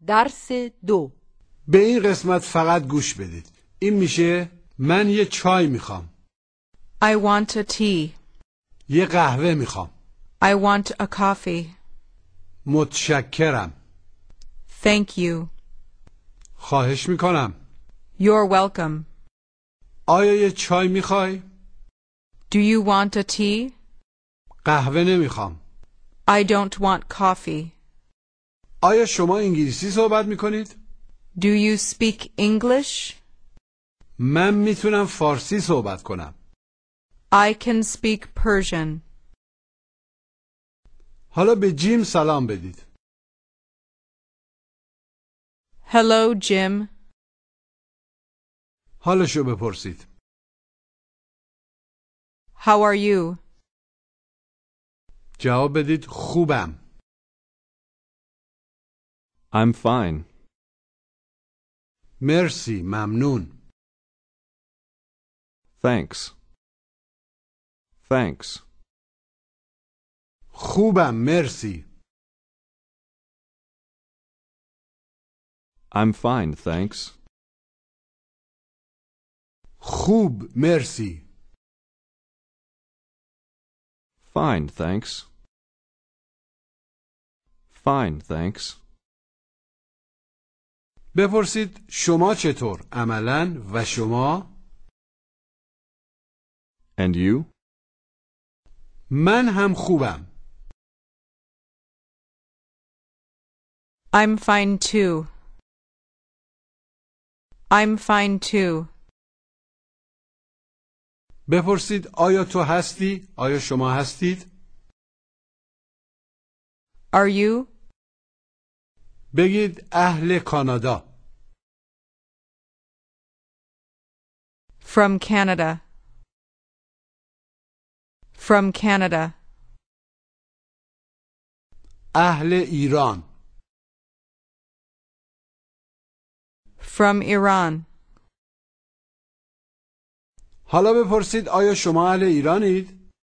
درس 2. به این قسمت فقط گوش بدید. این میشه من یه چای میخوام. I want a tea. یه قهوه میخوام. I want a coffee. متشکرم. Thank you. خواهش میکنم. You're welcome. آیا یه چای میخوای؟ Do you want a tea? قهوه نمیخوام. I don't want coffee. آیا شما انگلیسی صحبت میکنید؟ Do you speak English? من میتونم فارسی صحبت کنم. I can speak Persian. حالا به جیم سلام بدید. Hello, Jim. حالشو بپرسید. How are you? جواب بدید خوبم. I'm fine. مرسی، ممنون. Thanks. Thanks. خوبم، مرسی. I'm fine, thanks. خوب، مرسی. Fine, thanks. Fine, thanks. بپرسید شما چطور؟ عملاً و شما؟ And you? من هم خوبم. I'm fine too. I'm fine too. بپرسید آیا تو هستی؟ آیا شما هستید؟ Are you? بگید اهل کانادا. From Canada. From Canada. اهل ایران. From Iran. حالا بپرسید آیا شما اهل ایرانید؟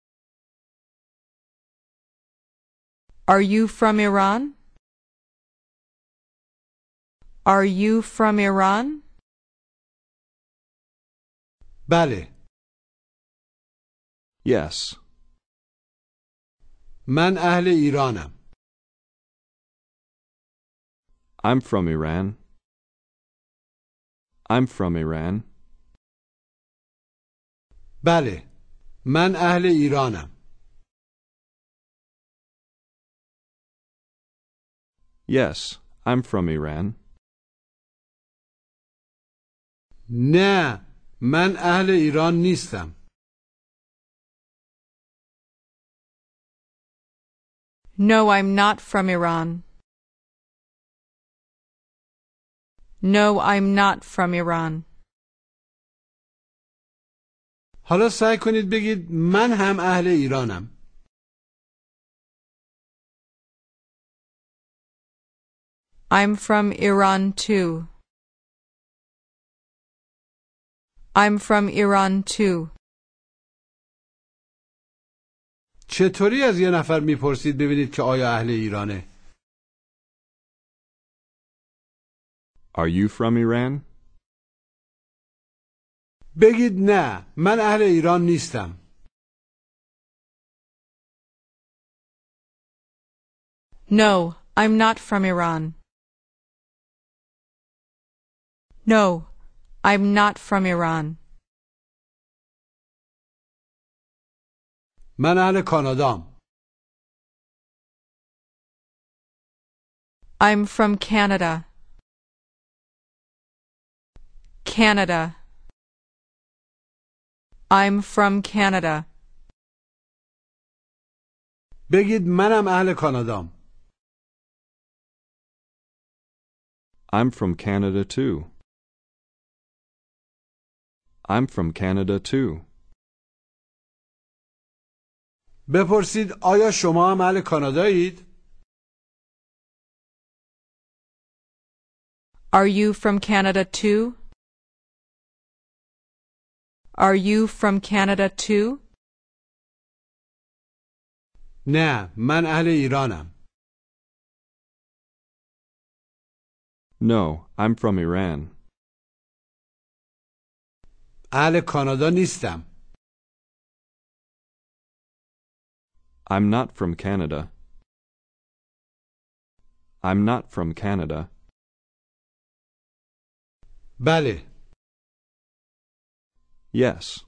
Are you from Iran? Are you from Iran? بله. Yes. من اهل ایرانم. I'm from Iran. I'm from Iran. بله. من اهل ایرانم. Yes, I'm from Iran. نه، من اهل ایران نیستم. No, I'm not from Iran. No, I'm not from Iran. حالا سعی کنید بگید من هم اهل ایرانم. I'm from Iran too. I'm from Iran too. چطوری از یه نفر میپرسید ببینید که آیا اهل ایرانه؟ Are you from Iran? بگید نه، من اهل ایران نیستم. No, I'm not from Iran. No, I'm not from Iran. من اهل کانادام. I'm from Canada. Canada. I'm from Canada. بگید منم اهل کانادام. I'm from Canada too. I'm from Canada too. بپرسید آیا شما هم اهل کانادایید؟ Are you from Canada too? Are you from Canada too? نه، من اهل ایرانم. No, I'm from Iran. اهل کانادا نیستم. I'm not from Canada. I'm not from Canada. بله. Yes.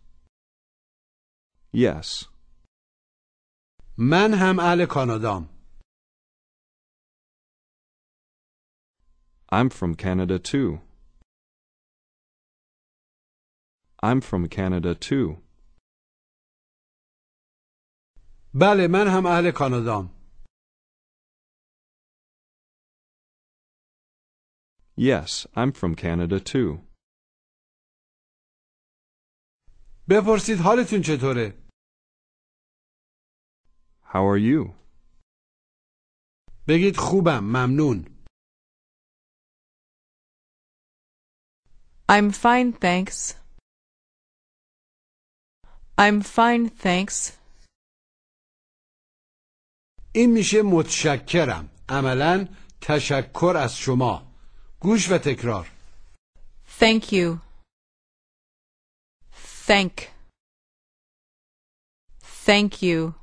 Yes. من هم اهل کانادام. I'm from Canada too. I'm from Canada too. بله من هم اهل کانادام. Yes, I'm from Canada too. بپرسید حالتون چطوره؟ How are you? بگید خوبم ممنون. I'm fine, thanks. I'm fine, thanks. این میشه متشکرم. عملاً تشکر از شما. گوش و تکرار. Thank you. Thank. Thank you.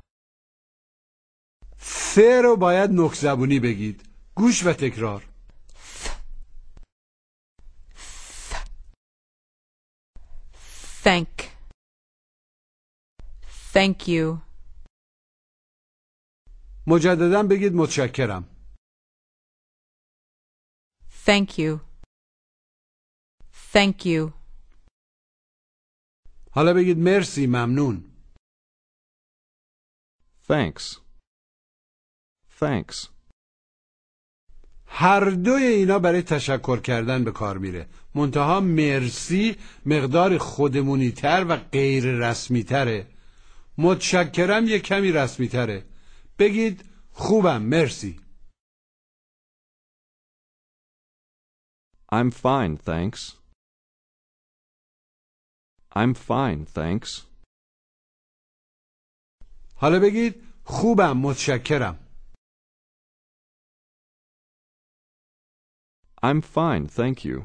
رو باید نوک زبونی بگید. گوش و تکرار. Thank. Thank you. مجدداً بگید متشکرم. Thank you. Thank you. حالا بگید مرسی ممنون. Thanks. Thanks. هر دوی اینا برای تشکر کردن به کار میره. منتها مرسی مقدار خودمونی تر و غیر رسمی تره. متشکرم یک کمی رسمی تره. بگید خوبم مرسی. I'm fine, thanks. I'm fine, thanks. حالا بگید خوبم متشکرم. I'm fine, thank you.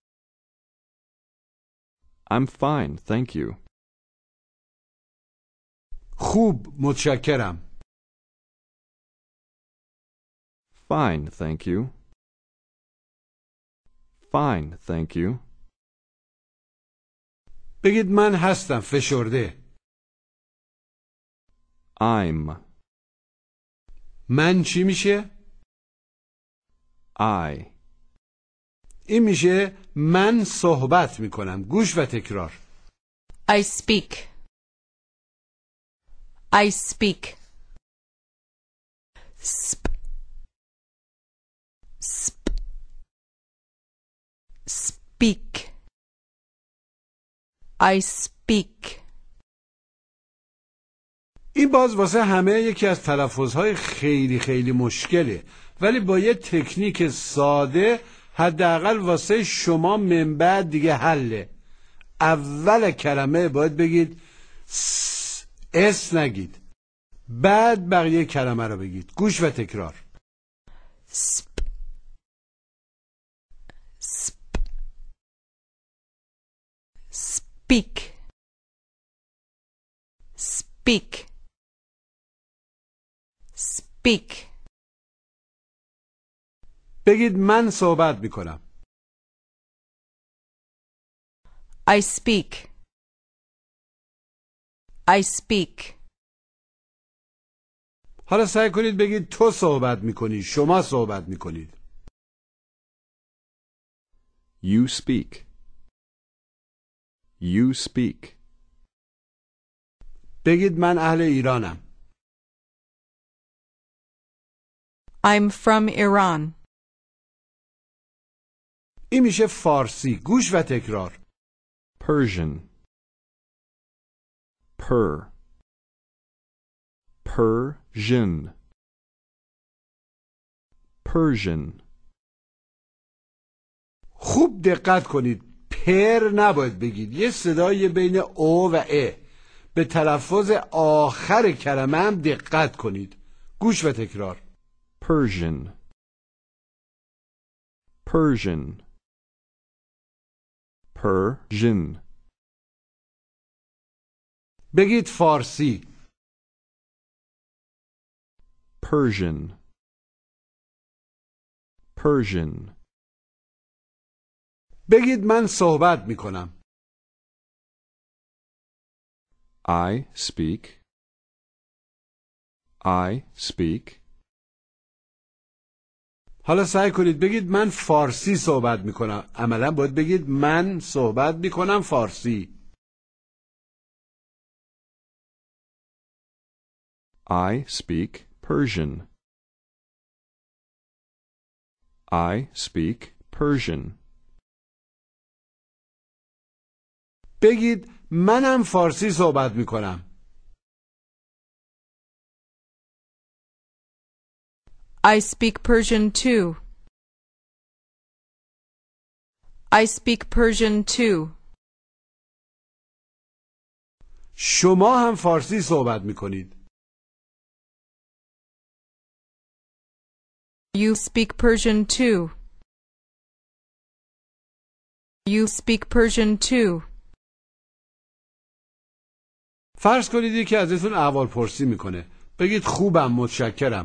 I'm fine, thank you. خوب متشکرم. Fine, thank you. Fine, thank you. بگید من هستم فشرده. I'm. من چی میشه؟ I. این میشه من صحبت میکنم. گوش و تکرار. I speak. I speak. Sp. Sp. Speak. I speak. این باز واسه همه یکی از تلفظهای خیلی خیلی مشکله، ولی با یه تکنیک ساده حداقل واسه شما من بعد دیگه حله. اول کلمه باید بگید اس نگید، بعد بقیه کلمه رو بگید. گوش و تکرار. Sp. Sp. Speak. Speak. Speak. بگید من صحبت میکنم. I speak. I speak. حالا سعی کنید بگید تو صحبت میکنی، شما صحبت میکنید. You speak. You speak. بگید من اهل ایرانم. I'm from Iran. این میشه فارسی. گوش و تکرار. Persian. Persian. Persian. خوب دقت کنید. پر نباید بگید. یه صدای بین او و ا. به تلفظ آخر کلمه هم دقت کنید. گوش و تکرار. Persian. Persian. Persian. بگید فارسی. Persian. Persian. بگید من صحبت می کنم. I speak. I speak. حالا سعی کنید بگید من فارسی صحبت می کنم. عملا باید بگید من صحبت می کنم فارسی. I speak Persian. I speak Persian. بگید منم فارسی صحبت می کنم. I speak Persian too. I speak Persian too. شما هم فارسی صحبت می کنید. You speak Persian too. You speak Persian too. فرض کنید یکی ازتون احوالپرسی میکنه. بگید خوبم متشکرم.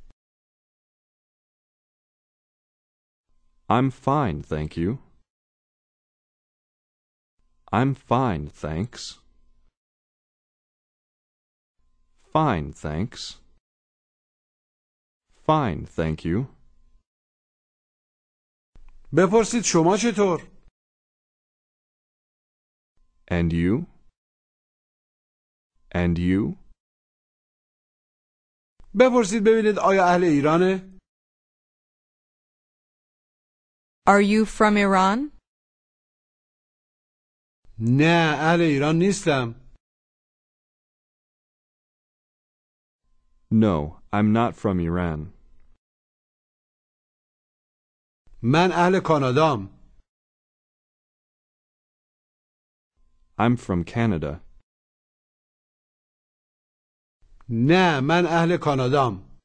I'm fine, thank you. I'm fine, thanks. Fine, thanks. Fine, thank you. بپرسید شما چطور؟ And you? And you? بپرسید ببینید آیا اهل ایرانه؟ Are you from Iran? نه اهل ایران نیستم. No, I'm not from Iran. من اهل کانادام. I'm from Canada. نه من اهل کانادام.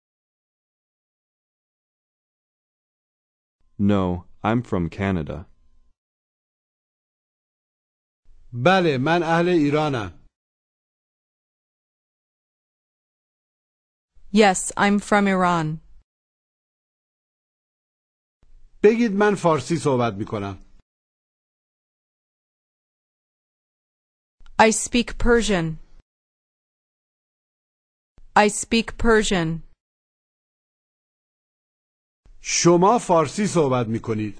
No, I'm from Canada. بله من اهل ایرانم. Yes, I'm from Iran. بگید من فارسی صحبت میکنم. I speak Persian. I speak Persian. شما فارسی صحبت میکنید.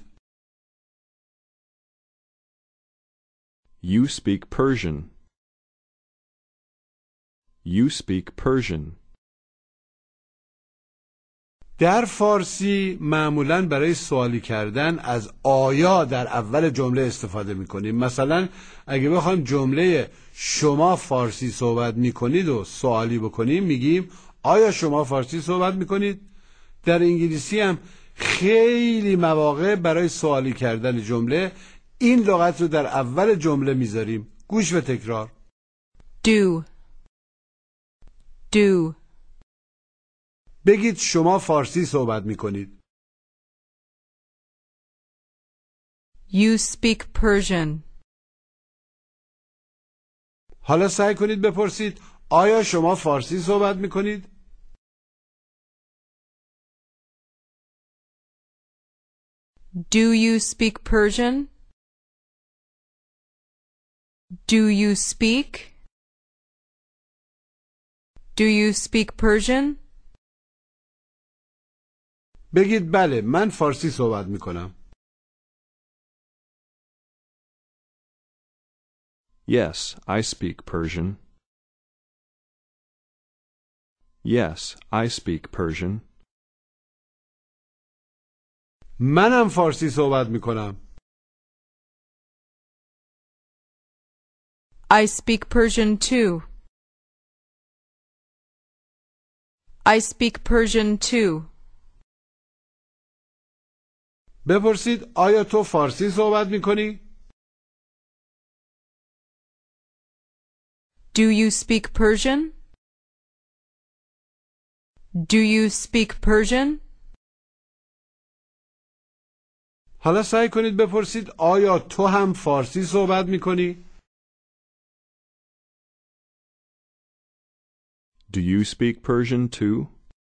You speak Persian. You speak Persian. در فارسی معمولاً برای سوالی کردن از آیا در اول جمله استفاده میکنیم. مثلا اگه بخوایم جمله شما فارسی صحبت میکنید و سوالی بکنیم میگیم آیا شما فارسی صحبت میکنید؟ در انگلیسی هم خیلی مواقع برای سوالی کردن جمله این لغت رو در اول جمله میذاریم. گوش و تکرار. Do. Do. بگید شما فارسی صحبت میکنید. You speak Persian. حالا سعی کنید بپرسید آیا شما فارسی صحبت میکنید؟ Do you speak Persian? Do you speak? Do you speak Persian? بگید بله من فارسی صحبت میکنم. Yes, I speak Persian. Yes, I speak Persian. منم فارسی صحبت میکنم. I speak Persian too. I speak Persian too. بپرسید آیا تو فارسی صحبت میکنی؟ Do you speak Persian? Do you speak Persian? حالا سعی کنید بپرسید آیا تو هم فارسی صحبت میکنی؟ Do you speak Persian too?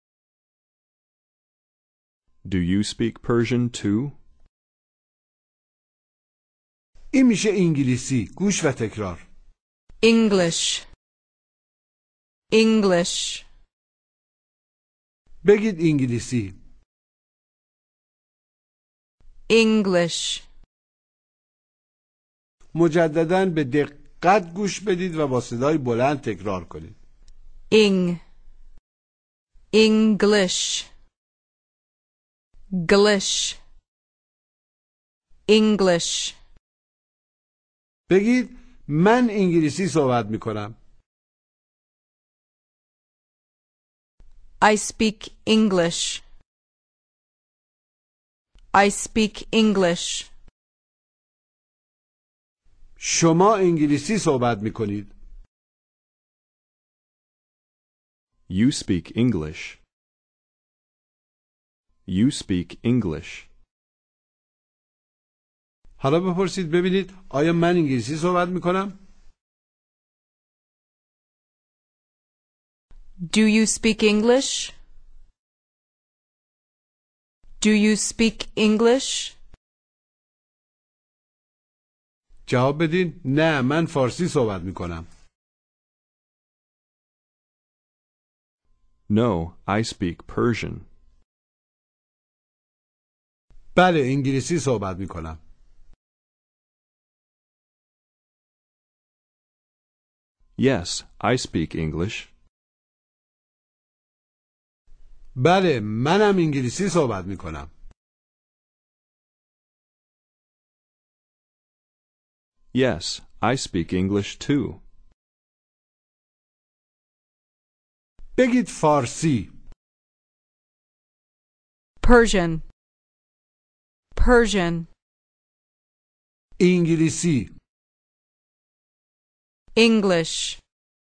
Do you speak Persian too? این میشه انگلیسی. گوش و تکرار. English. English. بگید انگلیسی. English. مجدداً به دقت گوش بدید و با صدای بلند تکرار کنید. English. Glish. English. بگید من انگلیسی صحبت میکنم. I speak English. I speak English. شما انگلیسی صحبت میکنید. You speak English. You speak English. حالا بپرسید ببینید آیا من انگلیسی صحبت میکنم؟ Do you speak English? Do you speak English? جواب بدین نه من فارسی صحبت میکنم. No, I speak Persian. بله انگلیسی صحبت میکنم. Yes, I speak English. بله منم انگلیسی صحبت میکنم. Yes, I speak English too. بگید فارسی. Persian. Persian. انگلیسی. English.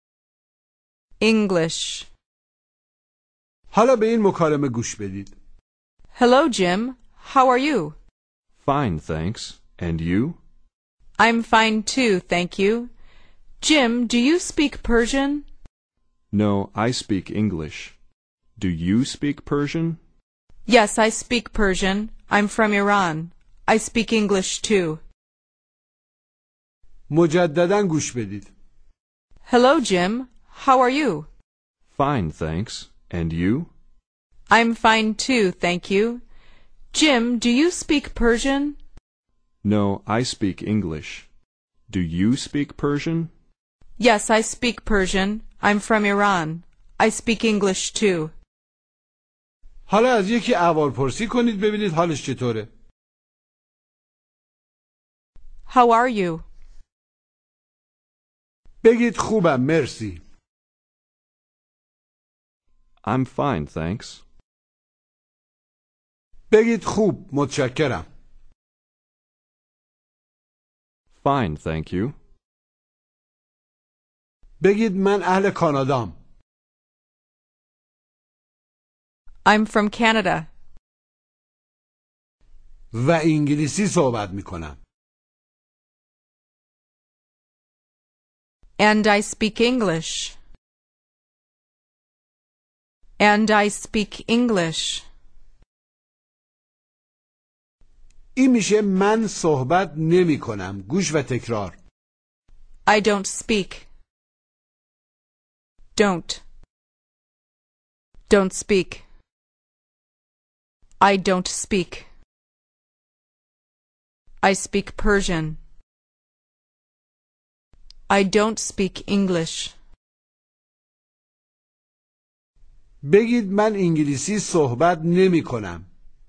English. حالا به این مکالمه گوش بدید. Hello, Jim. How are you? Fine, thanks. And you? I'm fine too, thank you. Jim, do you speak Persian? No, I speak English. Do you speak Persian? Yes, I speak Persian. I'm from Iran. I speak English too. مجدداً گوش بدید. Hello, Jim. How are you? Fine, thanks. And you? I'm fine too, thank you. Jim, do you speak Persian? No, I speak English. Do you speak Persian? Yes, I speak Persian. I'm from Iran. I speak English too. حالا از یکی احوالپرسی کنید ببینید حالش چطوره. How are you? بگید خوبم مرسی. I'm fine, thanks. بگید خوب متشکرم. Fine, thank you. بگید من اهل کانادام. I'm from Canada. و انگلیسی صحبت میکنم. And I speak English. And I speak English. این میشه من صحبت نمی کنم. گوش و تکرار. I don't speak. Don't. Don't speak. I don't speak. I speak Persian. I don't speak English. بگید من انگلیسی صحبت نمی کنم.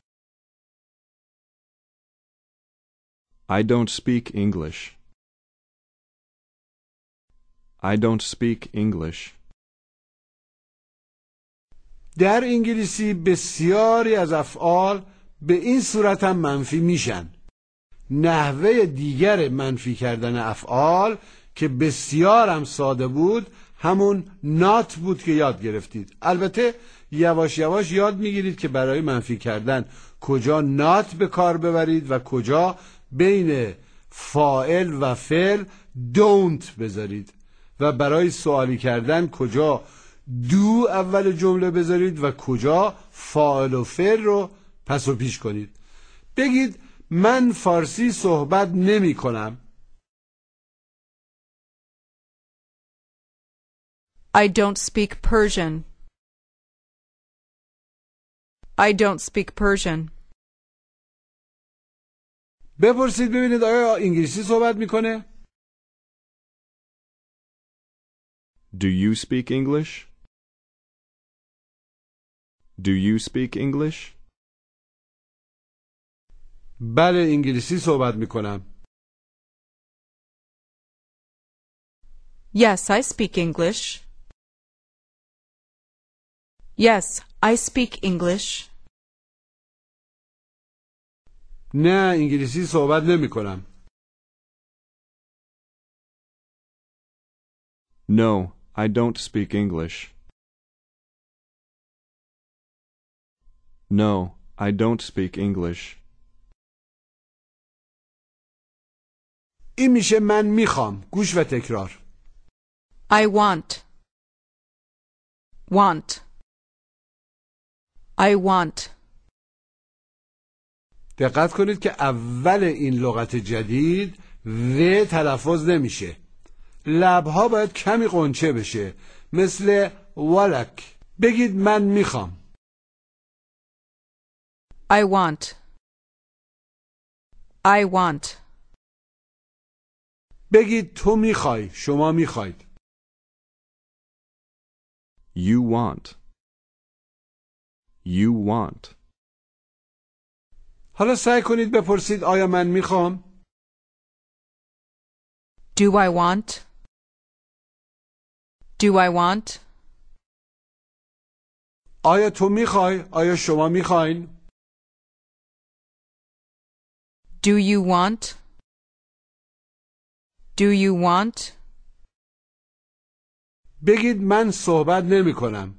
I don't speak English. I don't speak English. در انگلیسی بسیاری از افعال به این صورت هم منفی میشن. نحوه دیگر منفی کردن افعال که بسیار هم ساده بود همون not بود که یاد گرفتید. البته یواش یواش یاد میگیرید که برای منفی کردن کجا not به کار ببرید و کجا بین فاعل و فعل don't بذارید و برای سوالی کردن کجا do اول جمله بذارید و کجا فاعل و فعل رو پس و پیش کنید. بگید من فارسی صحبت نمی کنم. I don't speak Persian. I don't speak Persian. بپرسید ببینید آیا انگلیسی صحبت میکنه؟ Do you speak English? Do you speak English? بله انگلیسی صحبت میکنم. Yes, I speak English. Yes, I speak English. نه انگلیسی صحبت نمیکنم. No, I don't speak English. No, I don't speak English. این میشه من میخوام. گوش و تکرار. I want. Want. I want. دقت کنید که اول این لغت جدید و تلفظ نمیشه. لبها باید کمی قنچه بشه مثل ولک. بگید من میخوام. I want. I want. بگید تو میخوای. شما میخواید. You want. You want. حالا سعی کنید بپرسید آیا من میخوام؟ Do I want? Do I want? آیا تو میخوای؟ آیا شما میخواین؟ Do you want? Do you want? بگید من صحبت نمی کنم.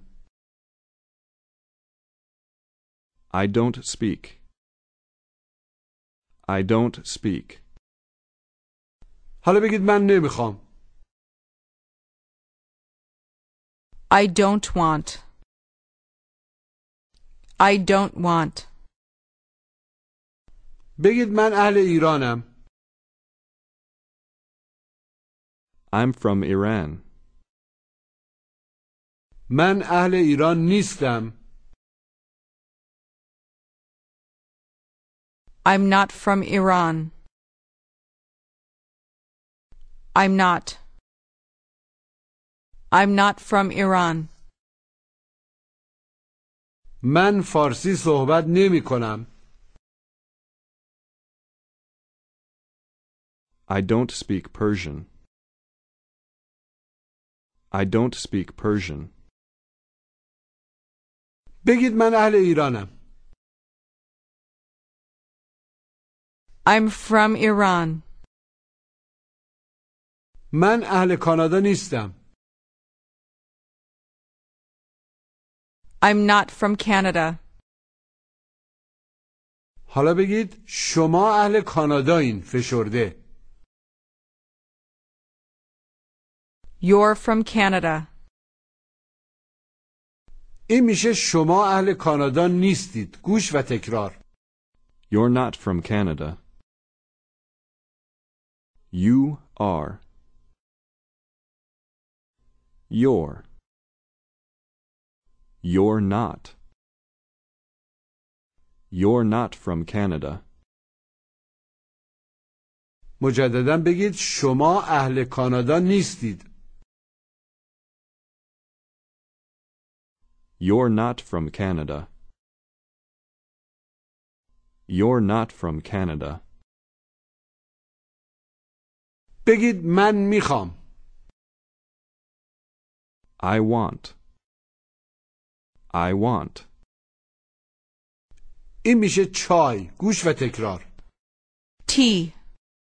I don't speak. I don't speak. حالا بگید من نمیخوام. I don't want. I don't want. بگید من اهل ایرانم. I'm from Iran. من اهل ایران نیستم. I'm not from Iran. I'm not. I'm not from Iran. من فارسی صحبت نمی کنم. I don't speak Persian. I don't speak Persian. بگید من اهل ایرانم. I'm from Iran. من اهل کانادا نیستم. I'm not from Canada. حالا بگید شما اهل کانادایین. فشرده. You're from Canada. این میشه شما اهل کانادا نیستید. گوش و تکرار. You're not from Canada. You are. You're. You're not. You're not from Canada. مجددا بگید شما اهل کانادا نیستید. You're not from Canada. You're not from Canada. بگید من میخوام. I want. I want. این میشه چای. گوش و تکرار. Tea.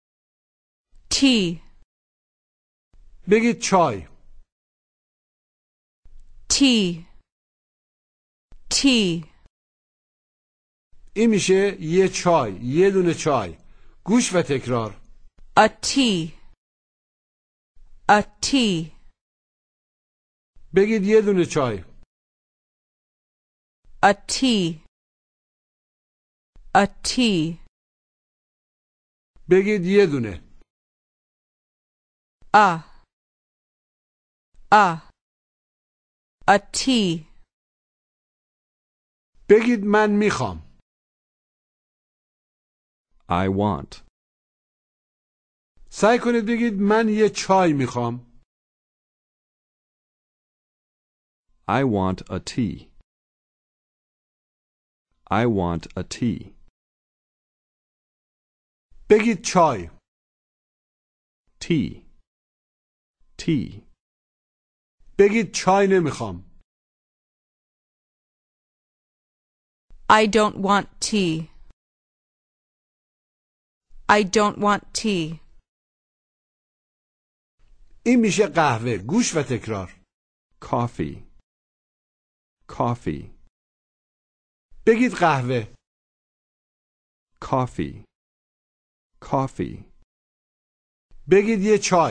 Tea. بگید چای. Tea. Tea. این میشه یه چای، یه دونه چای. گوش و تکرار. A tea. A tea. بگید یه دونه چای. A tea. A tea. بگید یه دونه. A tea. بگید من میخوام. I want. سعی کنید بگید من یه چای میخوام. I want a tea. I want a tea. بگید چای. Tea. Tea. بگید چای نمیخوام. I don't want tea. I don't want tea. این میشه قهوه. گوش و تکرار. Coffee. Coffee. بگید قهوه. Coffee. Coffee. بگید یه چای.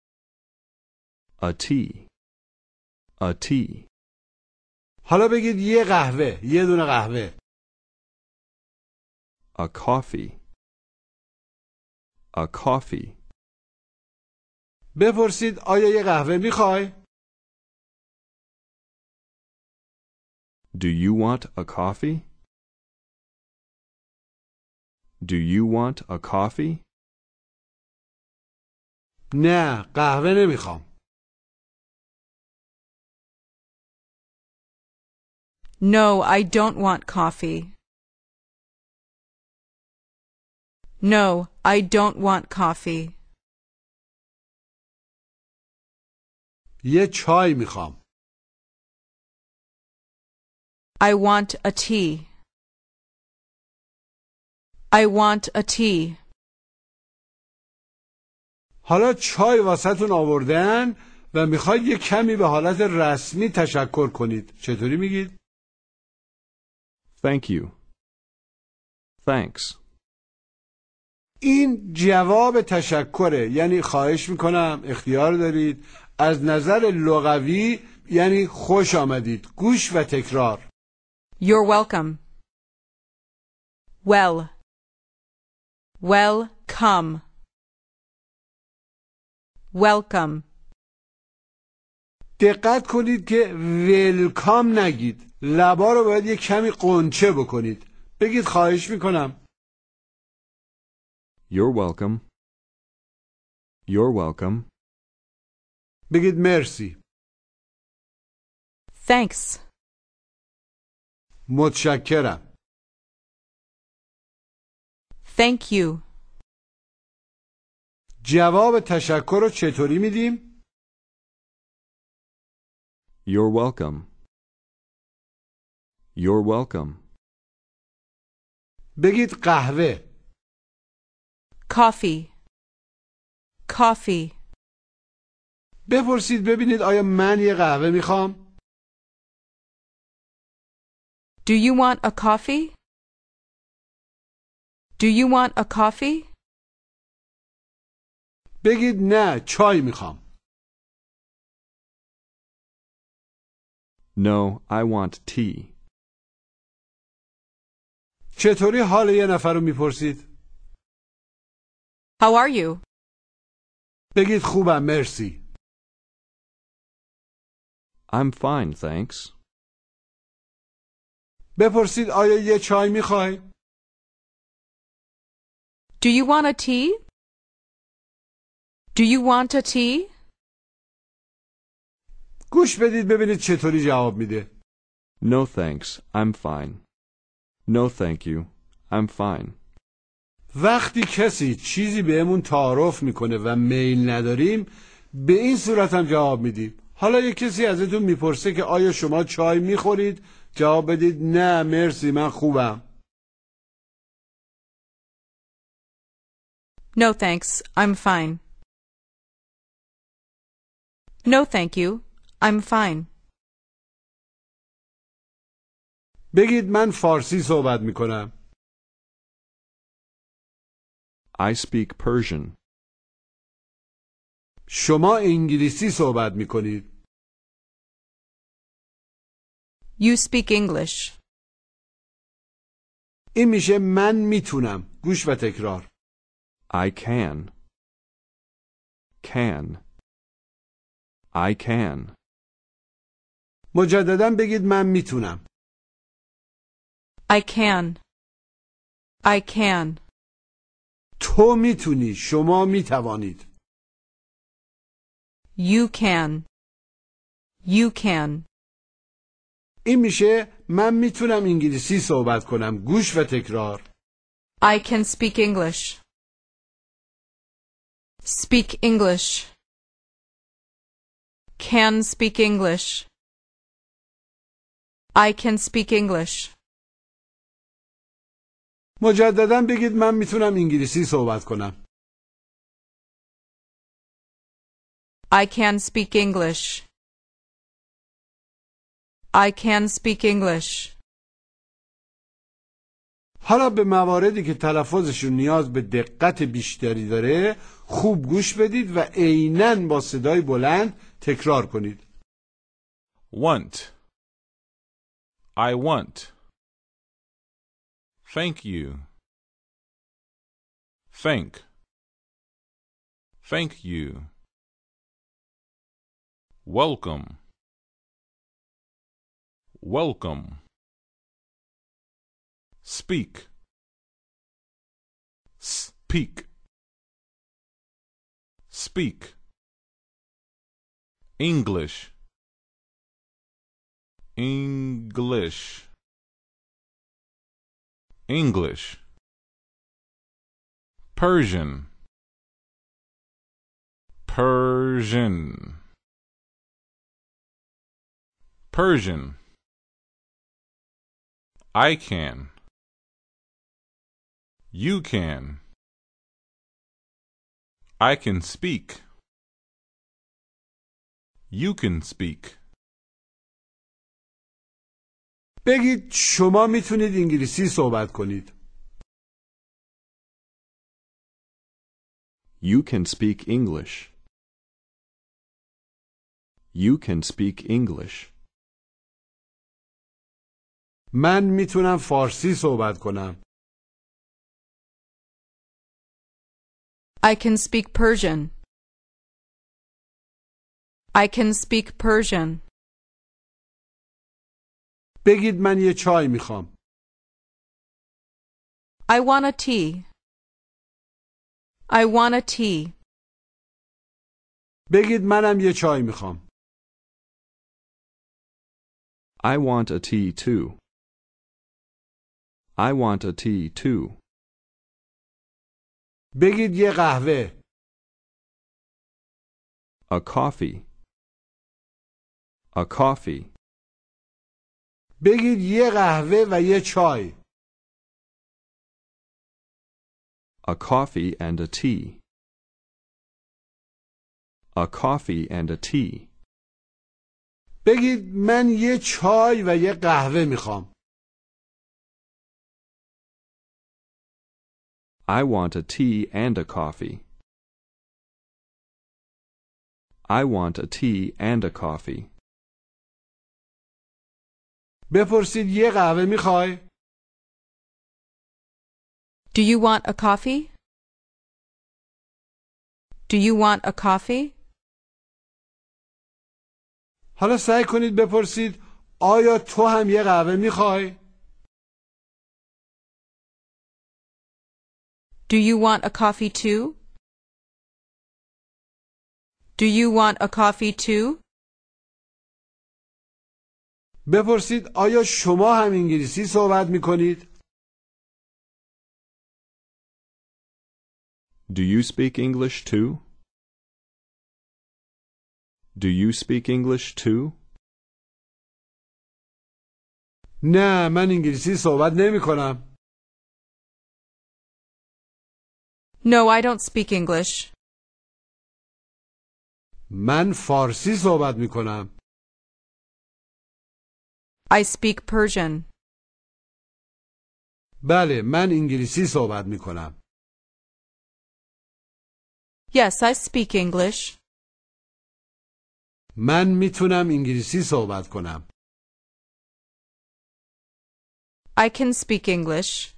A tea. A tea. حالا بگید یه قهوه. یه دونه قهوه. A coffee. A coffee. بپرسید آیا یه قهوه میخوای؟ Do you want a coffee? Do you want a coffee? نه، قهوه نمیخوام. No, I don't want coffee. No, I don't want coffee. یه چای میخوام. I want a tea. I want a tea. حالا چای واسهتون آوردن و میخواید یه کمی به حالت رسمی تشکر کنید. چطوری میگید؟ Thank you. Thanks. این جواب تشکره، یعنی خواهش میکنم، اختیار دارید. از نظر لغوی یعنی خوش آمدید. گوش و تکرار. You're welcome. Well. Welcome. Welcome. دقت کنید که ولکام نگید. لبا رو باید یه کمی قنچه بکنید. بگید خواهش میکنم. You're welcome. You're welcome. بگید مرسی. Thanks. متشکرم. Thank you. جواب تشکر رو چطوری میدیم؟ You're welcome. You're welcome. بگید قهوه. Coffee. Coffee. بپرسید ببینید آیا من یه قهوه میخوام؟ Do you want a coffee? Do you want a coffee? بگید نه، چای میخوام. No, I want tea. چطوری حال یه نفر رو میپرسید؟ How are you? بگید خوبم، مرسی. I'm fine, thanks. بپرسید آیا یه چای میخوای؟ Do you want a tea? Do you want a tea? گوش بدید ببینید چطوری جواب میده. No thanks, I'm fine. No thank you, I'm fine. وقتی کسی چیزی بهمون تعارف میکنه و میل نداریم، به این صورت هم جواب میدیم. حالا یه کسی ازتون میپرسه که آیا شما چای میخورید؟ جواب بدید نه مرسی، من خوبم. No thanks, I'm fine. No thank you, I'm fine. بگید من فارسی صحبت میکنم. I speak Persian. شما انگلیسی صحبت می کنید. You speak English. این میشه من میتونم. گوش و تکرار. I can. Can. I can. مجددا بگید من میتونم. I can. I can. تو میتونی. شما میتوانید. You can. You can. این میشه من میتونم انگلیسی صحبت کنم. گوش و تکرار. I can speak English. Speak English. Can speak English. I can speak English. مجددا بگید من میتونم انگلیسی صحبت کنم. I can speak English. I can speak English. حالا به مواردی که تلفظشون نیاز به دقت بیشتری داره خوب گوش بدید و عیناً با صدای بلند تکرار کنید. Want. I want. Thank you. Thank. Thank you. Welcome. Welcome. Speak. Speak. Speak. English. English. English. Persian. Persian. Persian. I can. You can. I can speak. You can speak. بگید شما میتونید انگلیسی صحبت کنید. You can speak English. You can speak English. من میتونم فارسی صحبت کنم. I can speak Persian. I can speak Persian. بگید من یه چای میخوام. I want a tea. I want a tea. بگید منم یه چای میخوام. I want a tea too. I want a tea too. بگید یه قهوه. A coffee. A coffee. بگید یه قهوه و یه چای. A coffee and a tea. A coffee and a tea. بگید من یه چای و یه قهوه میخوام. I want a tea and a coffee. I want a tea and a coffee. بپرسید یه قهوه میخوای؟ Do you want a coffee? Do you want a coffee? حالا سعی کنید بپرسید آیا تو هم یه قهوه میخوای؟ Do you want a coffee too? Do you want a coffee too? بپرسید آیا شما هم انگلیسی صحبت میکنید؟ Do you speak English too? Do you speak English too? نه من انگلیسی صحبت نمی کنم. No, I don't speak English. من فارسی صحبت می کنم. I speak Persian. بله من انگلیسی صحبت می کنم. Yes, I speak English. من میتونم انگلیسی صحبت کنم. I can speak English.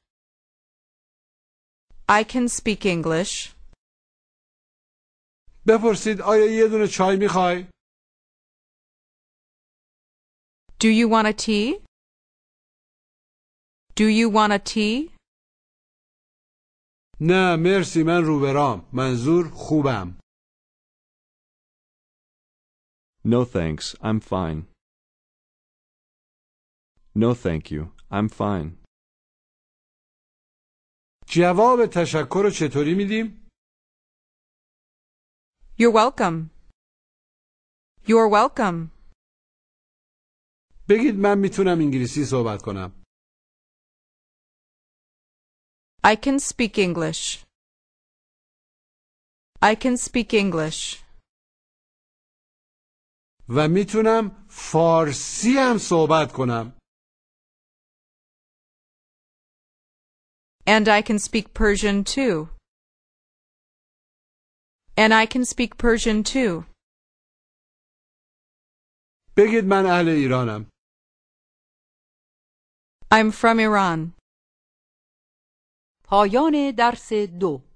I can speak English. بپرسید آیا یه دونه چای میخوای؟ Do you want a tea? Do you want a tea? نه مرسی من روبرام. منظور خوبم. No thanks, I'm fine. No thank you, I'm fine. جواب تشکر رو چطوری میدیم؟ You're welcome. You're welcome. بگید من میتونم انگلیسی صحبت کنم. I can speak English. I can speak English. و میتونم فارسی هم صحبت کنم. And I can speak Persian too. And I can speak Persian too. بگید من اهل ایرانم. I'm from Iran. پایان درس 2.